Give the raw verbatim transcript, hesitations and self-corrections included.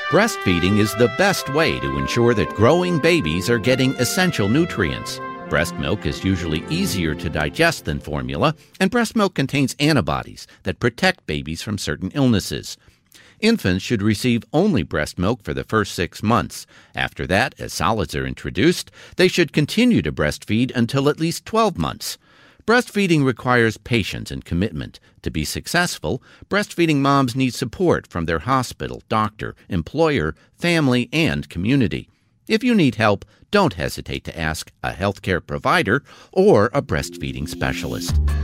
Breastfeeding is the best way to ensure that growing babies are getting essential nutrients. Breast milk is usually easier to digest than formula, and breast milk contains antibodies that protect babies from certain illnesses. Infants should receive only breast milk for the first six months. After that, as solids are introduced, they should continue to breastfeed until at least twelve months. Breastfeeding requires patience and commitment. To be successful, breastfeeding moms need support from their hospital, doctor, employer, family, and community. If you need help, don't hesitate to ask a healthcare provider or a breastfeeding specialist.